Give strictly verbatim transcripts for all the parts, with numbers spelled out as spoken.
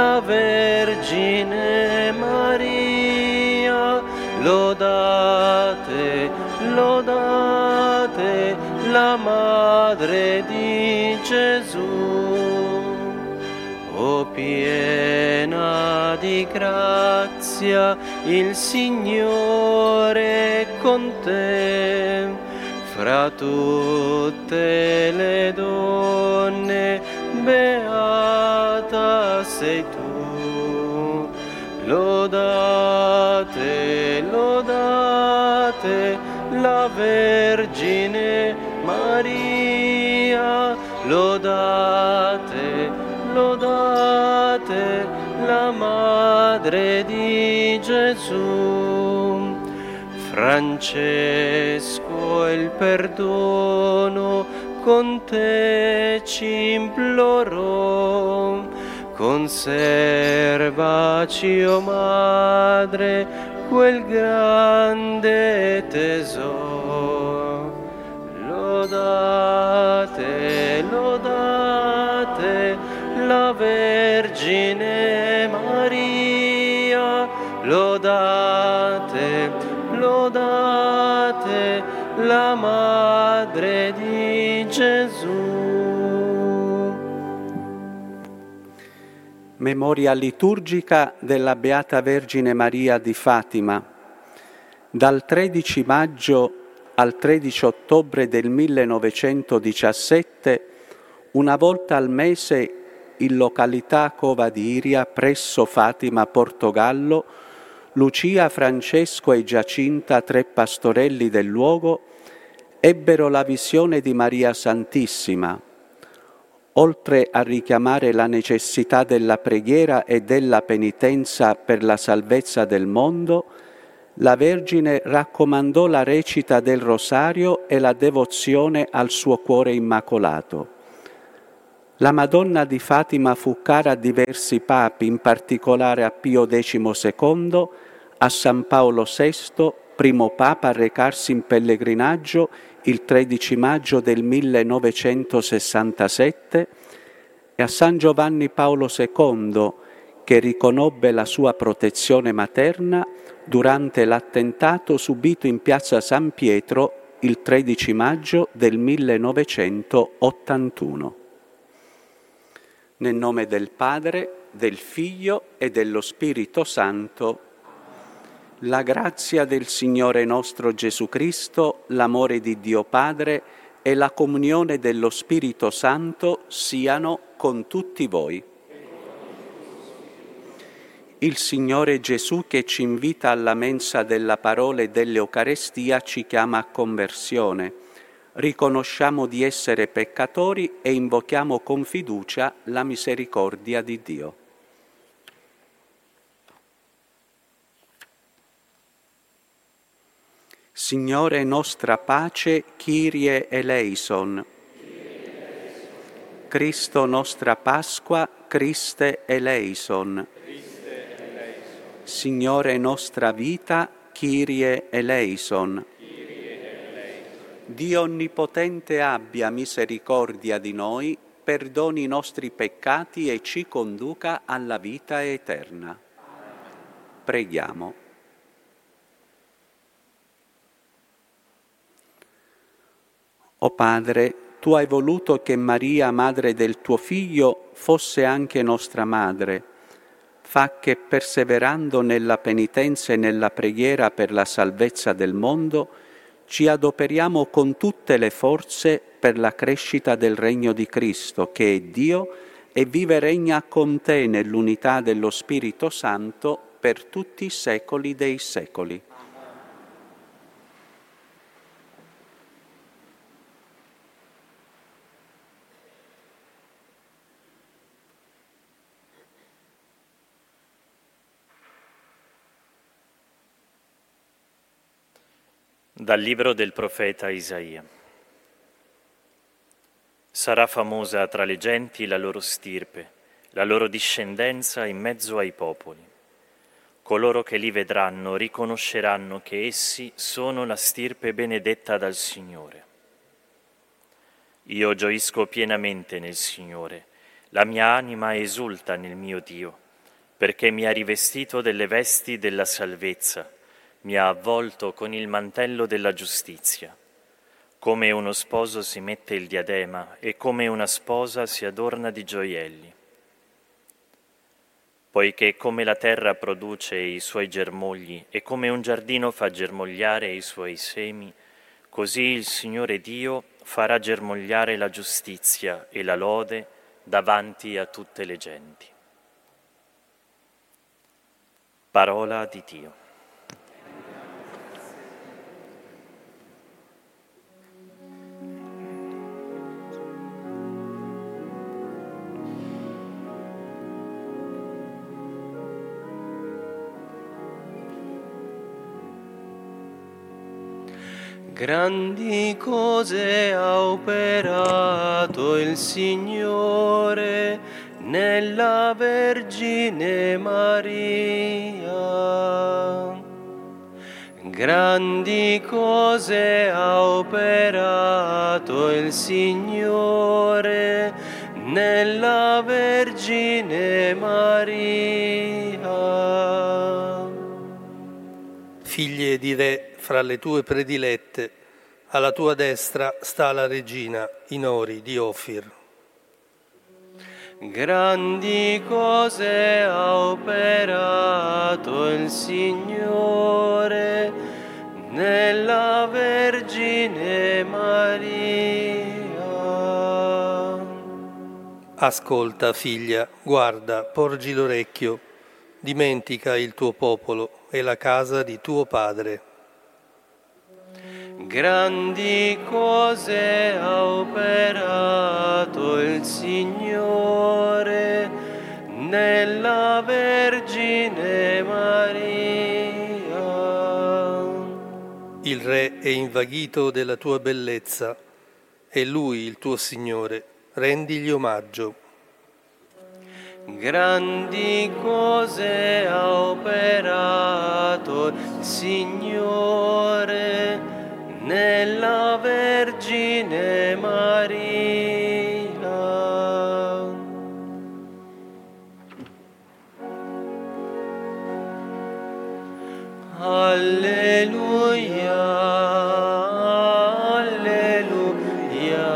la Vergine Maria, lodate, lodate la Madre di Gesù. O piena di grazia, il Signore è con te. Fra tutte le donne, beata sei tu. Lodate, lodate la Vergine Maria, lodate, lodate la Madre di Gesù. Francesco il perdono con te ci implorò. Conservaci, o Madre, quel grande tesoro. Lodate, lodate la Vergine Maria, lodate, lodate la Madre di Gesù. Memoria liturgica della Beata Vergine Maria di Fatima. Dal tredici maggio al tredici ottobre del millenovecentodiciassette, una volta al mese in località Cova di Iria, presso Fatima, Portogallo, Lucia, Francesco e Giacinta, tre pastorelli del luogo, ebbero la visione di Maria Santissima. Oltre a richiamare la necessità della preghiera e della penitenza per la salvezza del mondo, la Vergine raccomandò la recita del Rosario e la devozione al suo cuore immacolato. La Madonna di Fatima fu cara a diversi papi, in particolare a Pio decimo secondo, a San Paolo sesto, primo Papa a recarsi in pellegrinaggio il tredici maggio del millenovecentosessantasette, e a San Giovanni Paolo secondo, che riconobbe la sua protezione materna durante l'attentato subito in piazza San Pietro il tredici maggio del millenovecentottantuno. Nel nome del Padre, del Figlio e dello Spirito Santo. La grazia del Signore nostro Gesù Cristo, l'amore di Dio Padre e la comunione dello Spirito Santo siano con tutti voi. Il Signore Gesù, che ci invita alla mensa della parola e dell'Eucarestia, ci chiama a conversione. Riconosciamo di essere peccatori e invochiamo con fiducia la misericordia di Dio. Signore nostra pace, Kyrie eleison. Cristo nostra Pasqua, Christe eleison. Signore nostra vita, Kyrie eleison. Dio Onnipotente abbia misericordia di noi, perdoni i nostri peccati e ci conduca alla vita eterna. Preghiamo. O Padre, Tu hai voluto che Maria, madre del Tuo Figlio, fosse anche nostra madre. Fa che, perseverando nella penitenza e nella preghiera per la salvezza del mondo, ci adoperiamo con tutte le forze per la crescita del regno di Cristo, che è Dio e vive e regna con Te nell'unità dello Spirito Santo per tutti i secoli dei secoli. Dal libro del profeta Isaia. Sarà famosa tra le genti la loro stirpe, la loro discendenza in mezzo ai popoli. Coloro che li vedranno riconosceranno che essi sono la stirpe benedetta dal Signore. Io gioisco pienamente nel Signore, la mia anima esulta nel mio Dio, perché mi ha rivestito delle vesti della salvezza, mi ha avvolto con il mantello della giustizia. Come uno sposo si mette il diadema e come una sposa si adorna di gioielli. Poiché come la terra produce i suoi germogli e come un giardino fa germogliare i suoi semi, così il Signore Dio farà germogliare la giustizia e la lode davanti a tutte le genti. Parola di Dio. Grandi cose ha operato il Signore nella Vergine Maria. Grandi cose ha operato il Signore nella Vergine Maria. Figlie di re, fra le tue predilette, alla tua destra sta la regina in ori di Ofir. Grandi cose ha operato il Signore nella Vergine Maria. Ascolta, figlia, guarda, porgi l'orecchio, dimentica il tuo popolo e la casa di tuo padre. Grandi cose ha operato il Signore nella Vergine Maria. Il re è invaghito della tua bellezza, e lui il tuo Signore, rendigli omaggio. Grandi cose ha operato il Signore nella Vergine Maria. Alleluia, alleluia,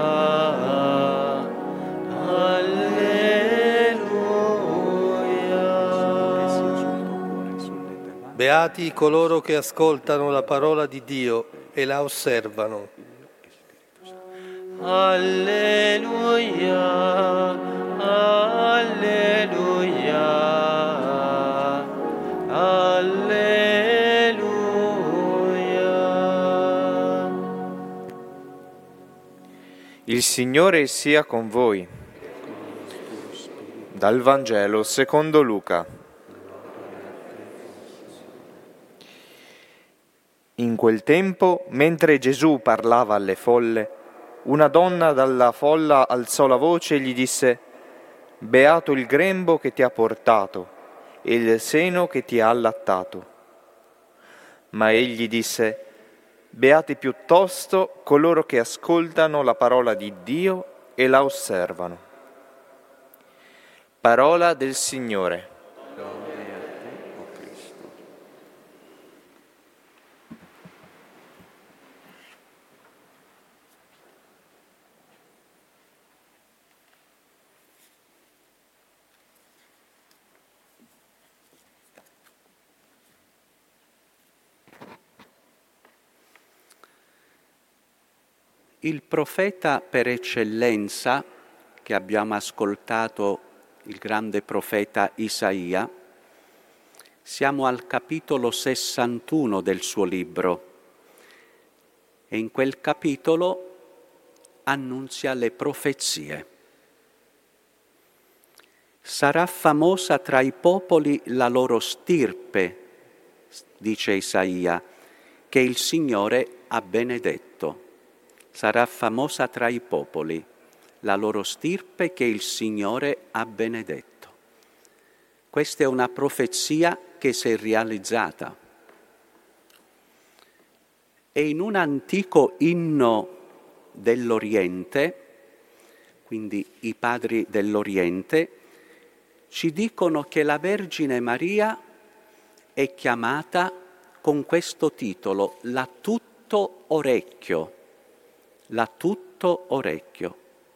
alleluia. Beati coloro che ascoltano la parola di Dio e la osservano. Alleluia, alleluia, alleluia. Il Signore sia con voi. Dal Vangelo secondo Luca. In quel tempo, mentre Gesù parlava alle folle, una donna dalla folla alzò la voce e gli disse: «Beato il grembo che ti ha portato e il seno che ti ha allattato». Ma egli disse: «Beati piuttosto coloro che ascoltano la parola di Dio e la osservano». Parola del Signore. Il profeta per eccellenza, che abbiamo ascoltato, il grande profeta Isaia, siamo al capitolo sessantuno del suo libro e in quel capitolo annunzia le profezie. Sarà famosa tra i popoli la loro stirpe, dice Isaia, che il Signore ha benedetto. Sarà famosa tra i popoli la loro stirpe che il Signore ha benedetto. Questa è una profezia che si è realizzata. E in un antico inno dell'Oriente, quindi i padri dell'Oriente, ci dicono che la Vergine Maria è chiamata con questo titolo, la tutto orecchio, la tutto orecchio,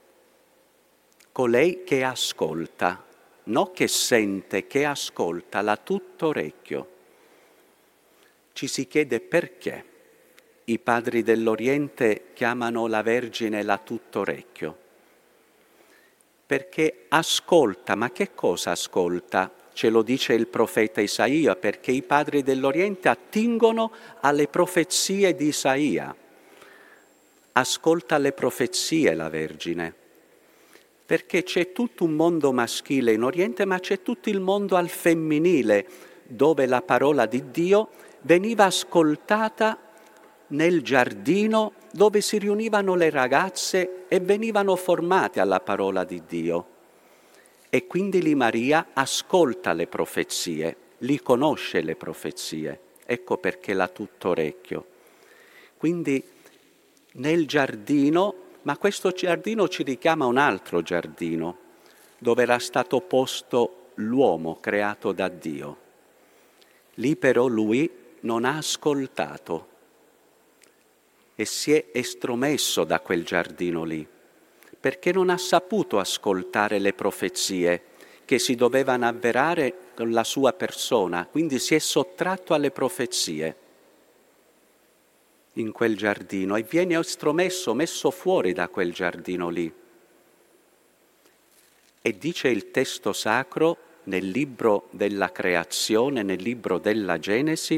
colei che ascolta, non che sente, che ascolta, la tutto orecchio. Ci si chiede perché i padri dell'Oriente chiamano la Vergine la tutto orecchio. Perché ascolta, ma che cosa ascolta? Ce lo dice il profeta Isaia, perché i padri dell'Oriente attingono alle profezie di Isaia. Ascolta le profezie la Vergine, perché c'è tutto un mondo maschile in Oriente, ma c'è tutto il mondo al femminile, dove la parola di Dio veniva ascoltata nel giardino dove si riunivano le ragazze e venivano formate alla parola di Dio. E quindi lì Maria ascolta le profezie, li conosce le profezie. Ecco perché l'ha tutto orecchio. Quindi nel giardino, ma questo giardino ci richiama a un altro giardino, dove era stato posto l'uomo creato da Dio. Lì però lui non ha ascoltato e si è estromesso da quel giardino lì, perché non ha saputo ascoltare le profezie che si dovevano avverare con la sua persona, quindi si è sottratto alle profezie in quel giardino e viene estromesso, messo fuori da quel giardino lì. E dice il testo sacro nel libro della creazione, nel libro della Genesi,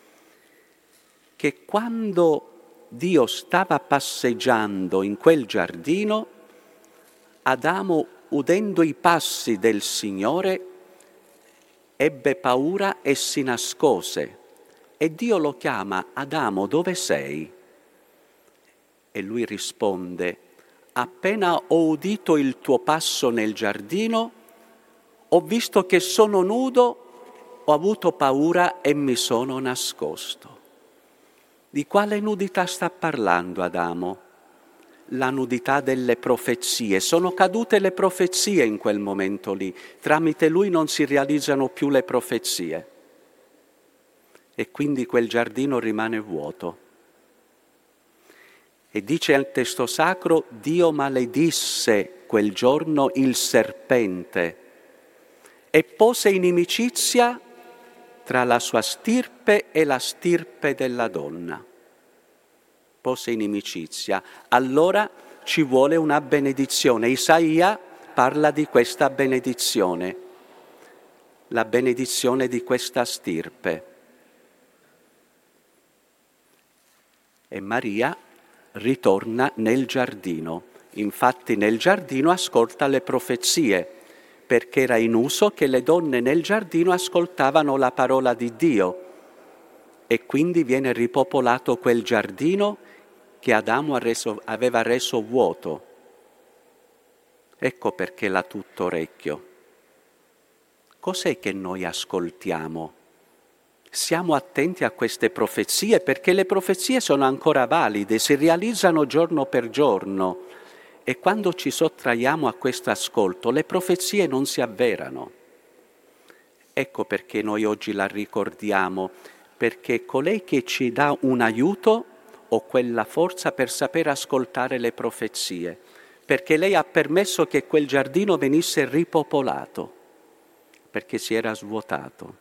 che quando Dio stava passeggiando in quel giardino, Adamo, udendo i passi del Signore, ebbe paura e si nascose. E Dio lo chiama: Adamo, dove sei? E lui risponde: appena ho udito il tuo passo nel giardino, ho visto che sono nudo, ho avuto paura e mi sono nascosto. Di quale nudità sta parlando Adamo? La nudità delle profezie. Sono cadute le profezie in quel momento lì. Tramite lui non si realizzano più le profezie. E quindi quel giardino rimane vuoto. E dice al testo sacro: Dio maledisse quel giorno il serpente e pose inimicizia tra la sua stirpe e la stirpe della donna. Pose inimicizia. Allora ci vuole una benedizione. Isaia parla di questa benedizione, la benedizione di questa stirpe. E Maria ritorna nel giardino. Infatti nel giardino ascolta le profezie, perché era in uso che le donne nel giardino ascoltavano la parola di Dio e quindi viene ripopolato quel giardino che Adamo ha reso, aveva reso vuoto. Ecco perché l'ha tutto orecchio. Cos'è che noi ascoltiamo? Siamo attenti a queste profezie, perché le profezie sono ancora valide, si realizzano giorno per giorno. E quando ci sottraiamo a questo ascolto, le profezie non si avverano. Ecco perché noi oggi la ricordiamo, perché colei che ci dà un aiuto o quella forza per saper ascoltare le profezie, perché lei ha permesso che quel giardino venisse ripopolato, perché si era svuotato.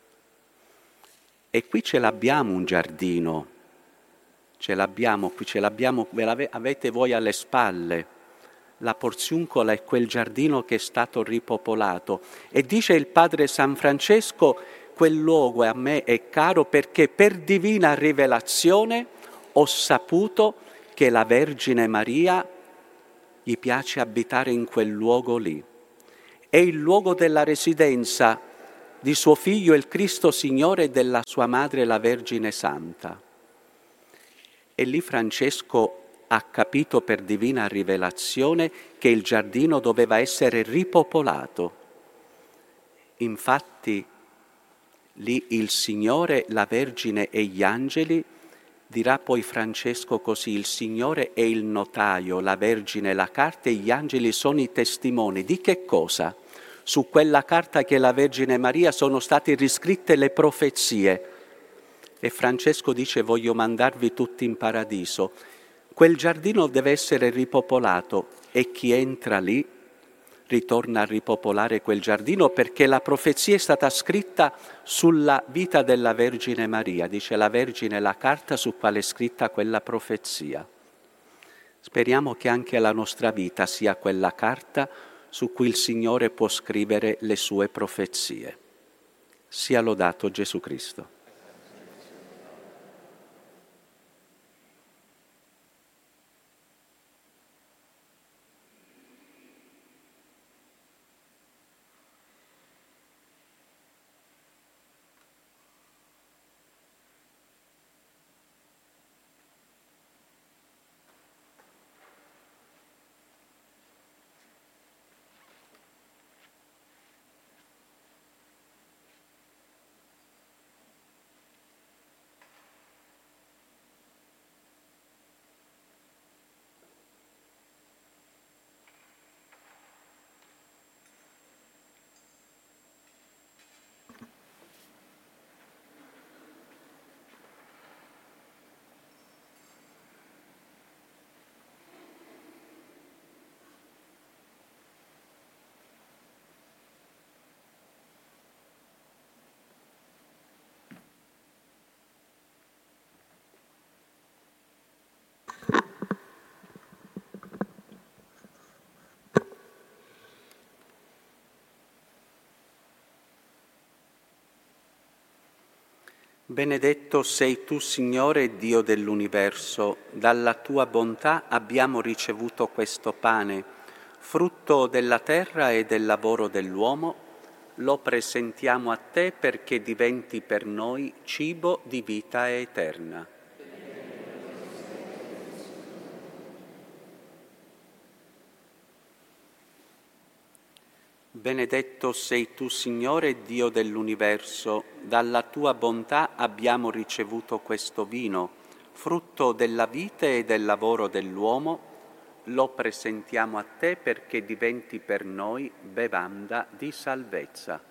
E qui ce l'abbiamo un giardino, ce l'abbiamo qui, ce l'abbiamo, ve l'avete voi alle spalle. La Porziuncola è quel giardino che è stato ripopolato. E dice il padre San Francesco: quel luogo a me è caro perché per divina rivelazione ho saputo che la Vergine Maria gli piace abitare in quel luogo lì. È il luogo della residenza di suo figlio il Cristo Signore e della sua madre la Vergine Santa. E lì Francesco ha capito per divina rivelazione che il giardino doveva essere ripopolato. Infatti lì il Signore, la Vergine e gli angeli, dirà poi Francesco così: il Signore è il notaio, la Vergine la carta e gli angeli sono i testimoni. Di che cosa? Su quella carta che è la Vergine Maria sono state riscritte le profezie. E Francesco dice: voglio mandarvi tutti in paradiso. Quel giardino deve essere ripopolato e chi entra lì ritorna a ripopolare quel giardino, perché la profezia è stata scritta sulla vita della Vergine Maria. Dice la Vergine la carta su quale è scritta quella profezia. Speriamo che anche la nostra vita sia quella carta su cui il Signore può scrivere le sue profezie. Sia lodato Gesù Cristo. Benedetto sei tu, Signore, Dio dell'universo. Dalla tua bontà abbiamo ricevuto questo pane, frutto della terra e del lavoro dell'uomo. Lo presentiamo a te perché diventi per noi cibo di vita eterna. Benedetto sei tu, Signore, Dio dell'universo. Dalla tua bontà abbiamo ricevuto questo vino, frutto della vite e del lavoro dell'uomo. Lo presentiamo a te perché diventi per noi bevanda di salvezza.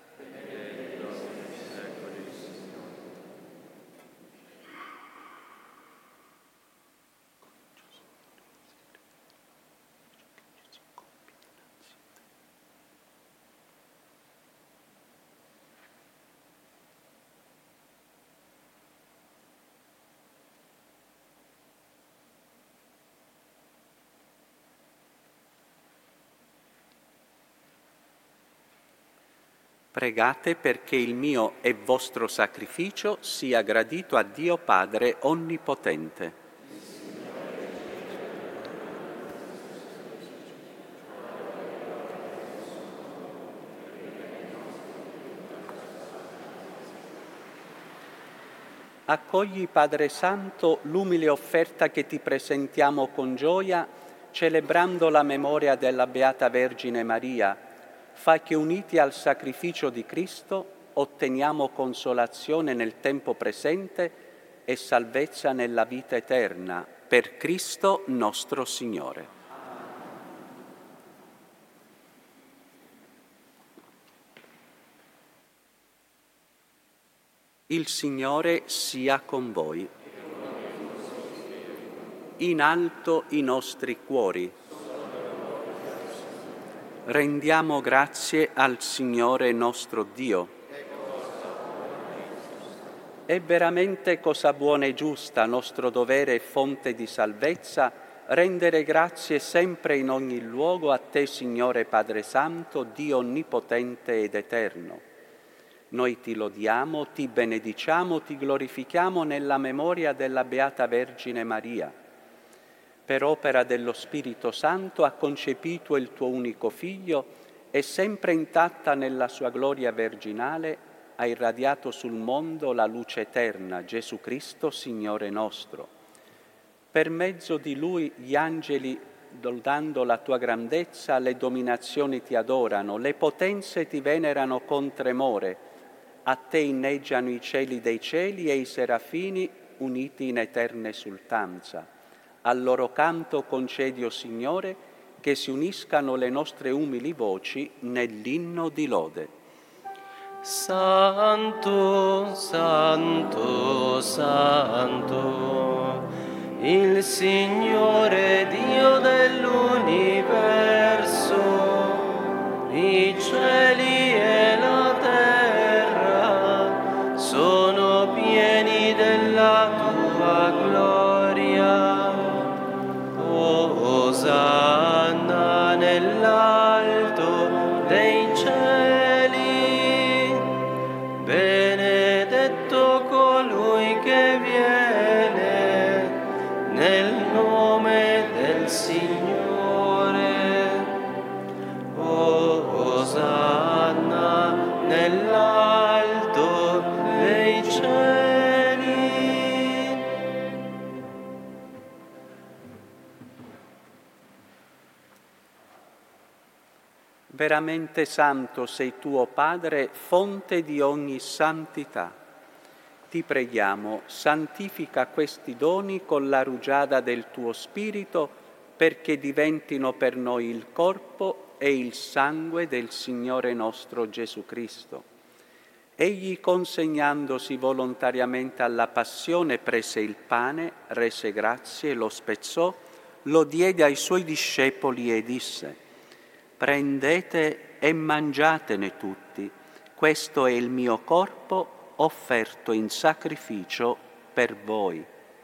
Pregate perché il mio e vostro sacrificio sia gradito a Dio Padre Onnipotente. Accogli, Padre Santo, l'umile offerta che ti presentiamo con gioia, celebrando la memoria della Beata Vergine Maria. Fa che uniti al sacrificio di Cristo otteniamo consolazione nel tempo presente e salvezza nella vita eterna, per Cristo nostro Signore. Il Signore sia con voi. In alto i nostri cuori. Rendiamo grazie al Signore nostro Dio. È veramente cosa buona e giusta, nostro dovere e fonte di salvezza, rendere grazie sempre in ogni luogo a te, Signore Padre Santo, Dio onnipotente ed eterno. Noi ti lodiamo, ti benediciamo, ti glorifichiamo nella memoria della Beata Vergine Maria. Per opera dello Spirito Santo ha concepito il tuo unico Figlio e sempre intatta nella sua gloria virginale ha irradiato sul mondo la luce eterna, Gesù Cristo, Signore nostro. Per mezzo di Lui gli angeli, lodando la tua grandezza, le dominazioni ti adorano, le potenze ti venerano con tremore. A te inneggiano i cieli dei cieli e i serafini uniti in eterna esultanza. Al loro canto concedi, o Signore, che si uniscano le nostre umili voci nell'inno di lode. Santo, Santo, Santo, il Signore Dio dell'universo, i cieli e la terra sono pieni della tua gloria. Osanna nell'alto dei cieli, benedetto colui che viene nel nome del Signore. Osanna nell'alto dei cieli. Veramente santo sei tu, o Padre, fonte di ogni santità. Ti preghiamo, santifica questi doni con la rugiada del tuo Spirito, perché diventino per noi il corpo e il sangue del Signore nostro Gesù Cristo. Egli, consegnandosi volontariamente alla passione, prese il pane, rese grazie, lo spezzò, lo diede ai suoi discepoli e disse: prendete e mangiatene tutti, questo è il mio corpo offerto in sacrificio per voi.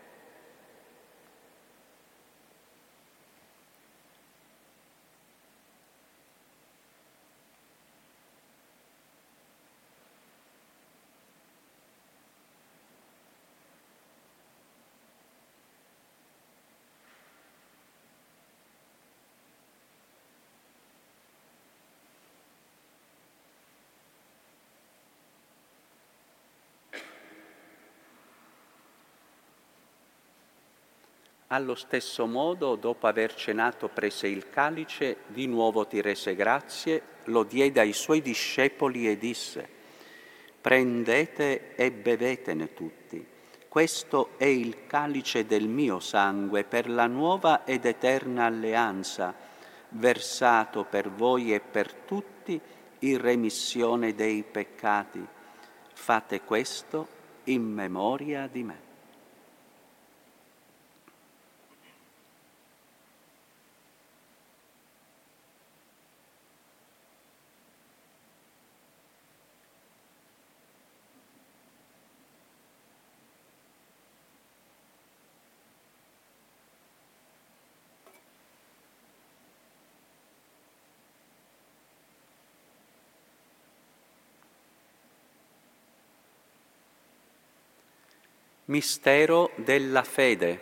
Allo stesso modo, dopo aver cenato, prese il calice, di nuovo ti rese grazie, lo diede ai suoi discepoli e disse: prendete e bevetene tutti. Questo è il calice del mio sangue per la nuova ed eterna alleanza, versato per voi e per tutti in remissione dei peccati. Fate questo in memoria di me. Mistero della fede.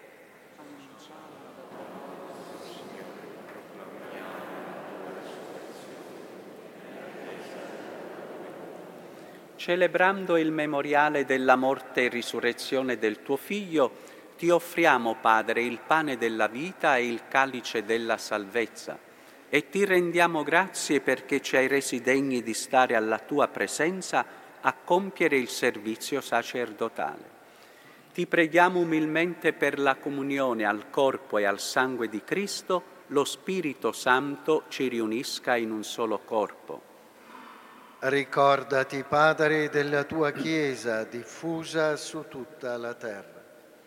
Celebrando il memoriale della morte e risurrezione del tuo Figlio, ti offriamo, Padre, il pane della vita e il calice della salvezza, e ti rendiamo grazie perché ci hai resi degni di stare alla tua presenza a compiere il servizio sacerdotale. Ti preghiamo umilmente per la comunione al corpo e al sangue di Cristo, lo Spirito Santo ci riunisca in un solo corpo. Ricordati, Padre, della tua Chiesa diffusa su tutta la terra.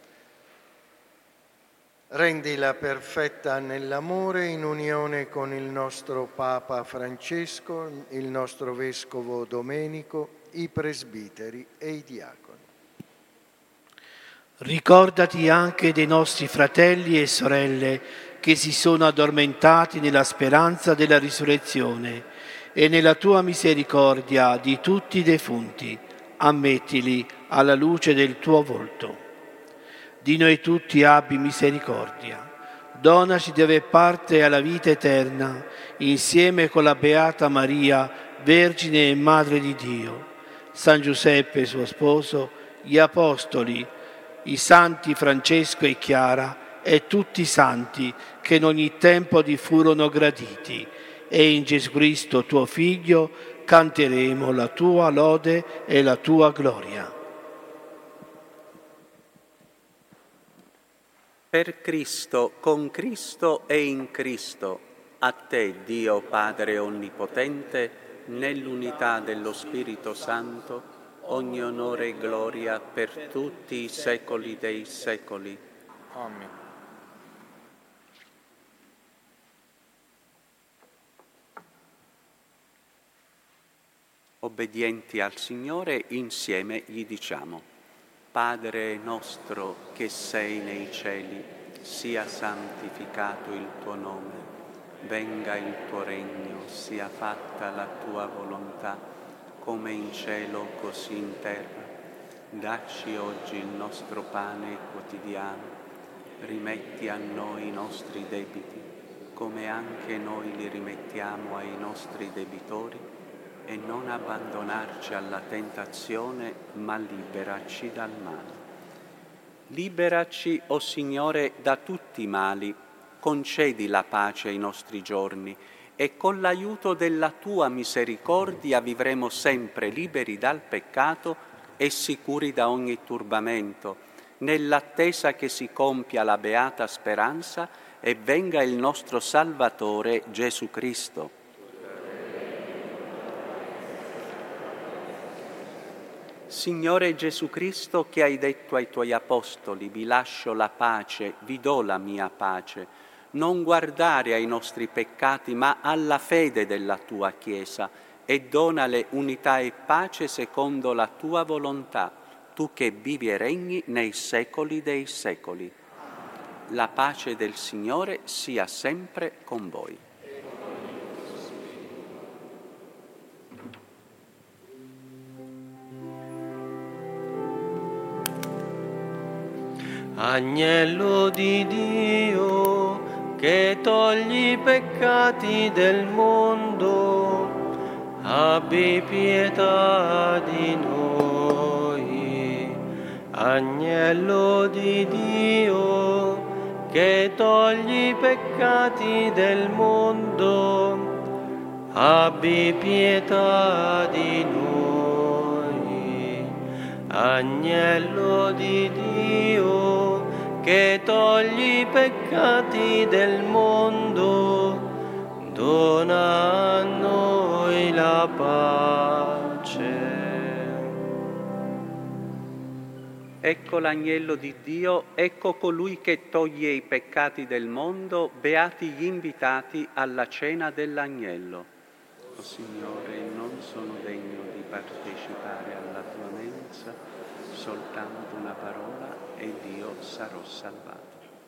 Rendila perfetta nell'amore in unione con il nostro Papa Francesco, il nostro Vescovo Domenico, i presbiteri e i diaconi. Ricordati anche dei nostri fratelli e sorelle che si sono addormentati nella speranza della risurrezione e nella tua misericordia di tutti i defunti. Ammettili alla luce del tuo volto. Di noi tutti abbi misericordia. Donaci di aver parte alla vita eterna insieme con la Beata Maria, Vergine e Madre di Dio, San Giuseppe suo sposo, gli Apostoli, i santi Francesco e Chiara e tutti i santi che in ogni tempo ti furono graditi, e in Gesù Cristo tuo Figlio canteremo la tua lode e la tua gloria. Per Cristo, con Cristo e in Cristo, a te, Dio Padre Onnipotente, nell'unità dello Spirito Santo, ogni onore e gloria per tutti i secoli dei secoli. Amen. Obbedienti al Signore, insieme gli diciamo: Padre nostro che sei nei cieli, sia santificato il tuo nome, venga il tuo regno, sia fatta la tua volontà, come in cielo così in terra. Dacci oggi il nostro pane quotidiano, rimetti a noi i nostri debiti, come anche noi li rimettiamo ai nostri debitori, e non abbandonarci alla tentazione, ma liberaci dal male. Liberaci, o Signore, da tutti i mali, concedi la pace ai nostri giorni, e con l'aiuto della Tua misericordia vivremo sempre liberi dal peccato e sicuri da ogni turbamento, nell'attesa che si compia la beata speranza e venga il nostro Salvatore Gesù Cristo. Signore Gesù Cristo, che hai detto ai Tuoi Apostoli, vi lascio la pace, vi do la mia pace, non guardare ai nostri peccati, ma alla fede della Tua Chiesa, e donale unità e pace secondo la Tua volontà, Tu che vivi e regni nei secoli dei secoli. La pace del Signore sia sempre con voi. Agnello di Dio, che togli i peccati del mondo, abbi pietà di noi. Agnello di Dio, che togli i peccati del mondo, abbi pietà di noi. Agnello di Dio, che togli i peccati del mondo, dona a noi la pace. Ecco l'agnello di Dio, ecco colui che toglie i peccati del mondo, beati gli invitati alla cena dell'agnello. O Signore, non sono degno di partecipare alla tua mensa, soltanto una parola ed io sarò salvato.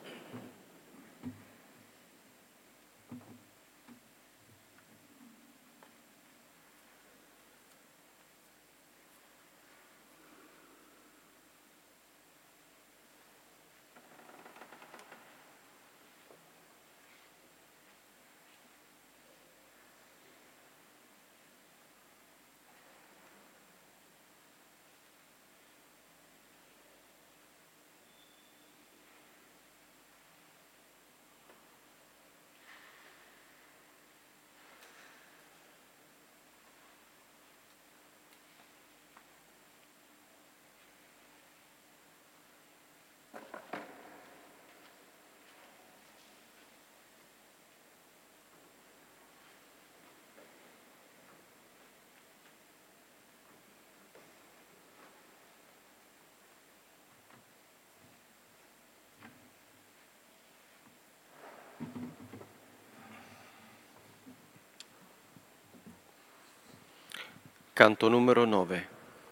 Canto numero nove.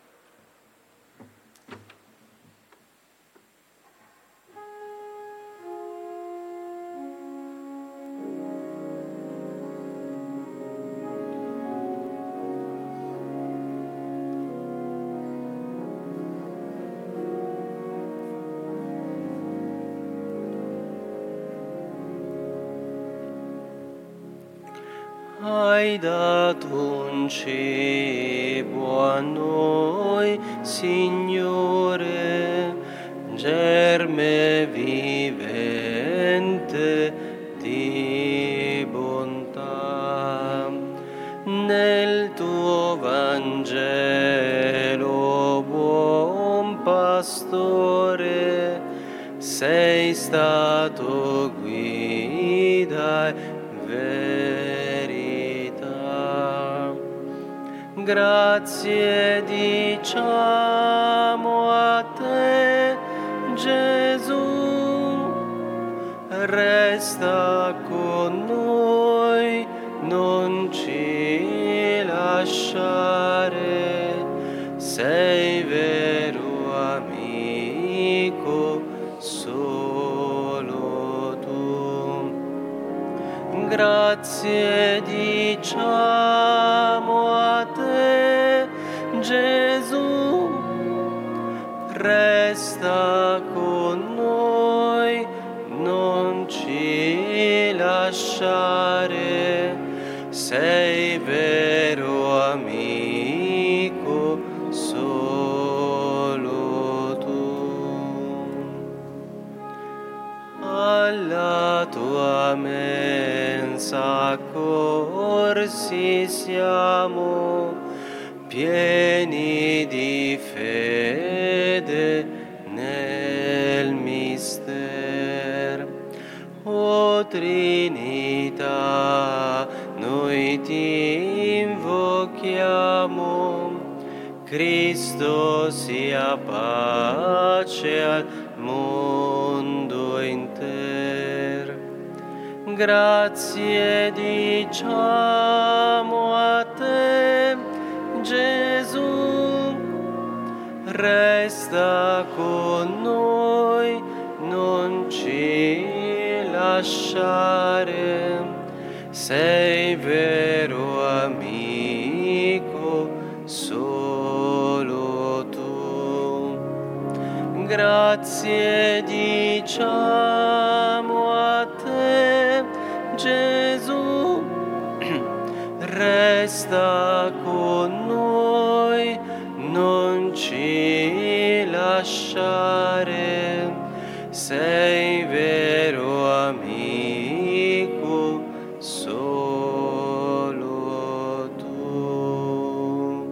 Hai dato un cibo a noi, Signore, germe vivente di bontà. Nel tuo Vangelo, buon pastore, sei sei stato guida e verità. Grazie diciamo a te, Gesù, resta con noi, non ci lasciare, sei vero amico, solo tu. Grazie diciamo a te, Gesù, resta con noi, non ci lasciare, sei vero amico, solo tu. Alla tua mensa corsi siamo, pieni di fede nel mister. O Trinità, noi ti invochiamo, Cristo sia pace al mondo inter. Grazie diciamo a te, Gesù, resta con noi, non ci lasciare, sei vero amico, solo tu. Grazie diciamo a te, Gesù, resta con noi, non ci lasciare, sei vero amico, solo tu.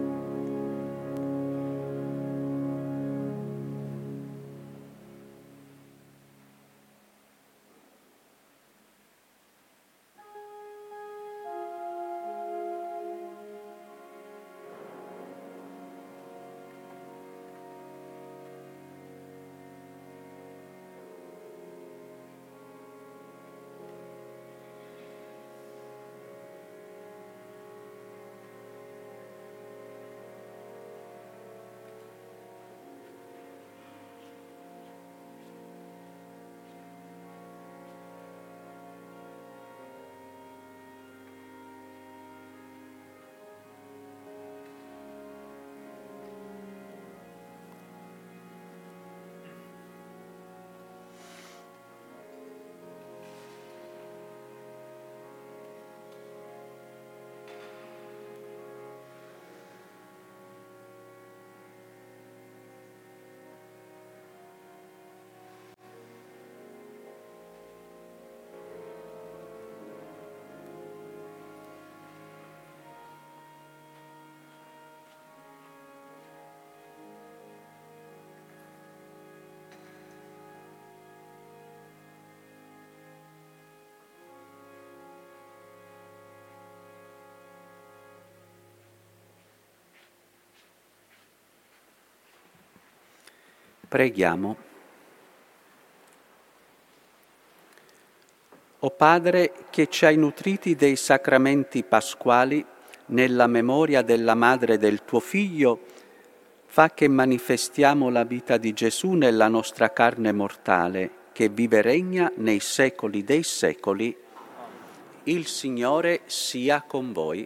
Preghiamo. O Padre, che ci hai nutriti dei sacramenti pasquali nella memoria della madre del tuo Figlio, fa che manifestiamo la vita di Gesù nella nostra carne mortale, che vive e regna nei secoli dei secoli. Il Signore sia con voi.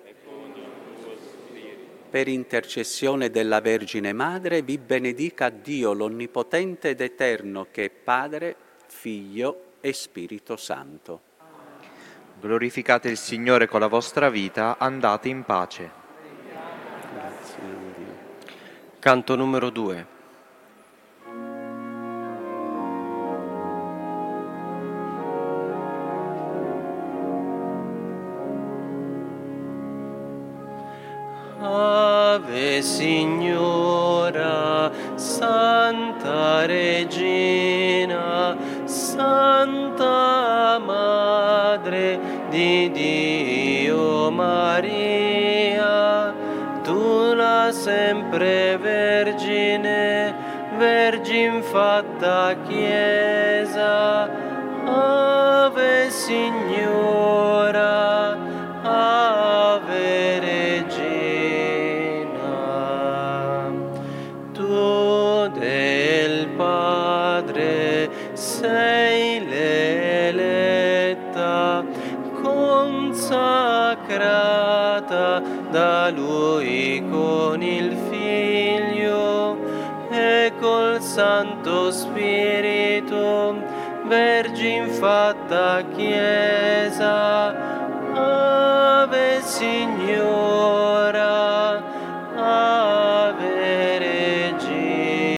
Per intercessione della Vergine Madre vi benedica Dio l'Onnipotente ed Eterno, che è Padre, Figlio e Spirito Santo. Glorificate il Signore con la vostra vita, andate in pace. Grazie a Dio. Canto numero due. Ave Signora, Santa Regina, Santa Madre di Dio Maria, tu la sempre Vergine, Vergin fatta Chiesa, Ave Signora, Ave Regina, tu del Padre sei l'eletta, consacrata da Lui con il Figlio e col Santo Spirito, Vergin fatta Chiesa, Ave Signora,